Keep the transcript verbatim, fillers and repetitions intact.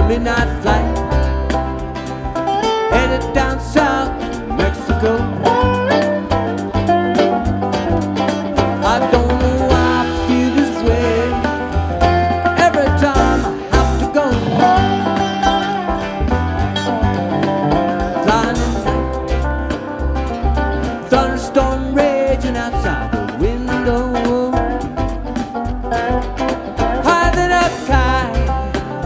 midnight flight, headed down south to Mexico. I don't know why I feel this way every time I have to go. Flying at night, thunderstorm raging outside.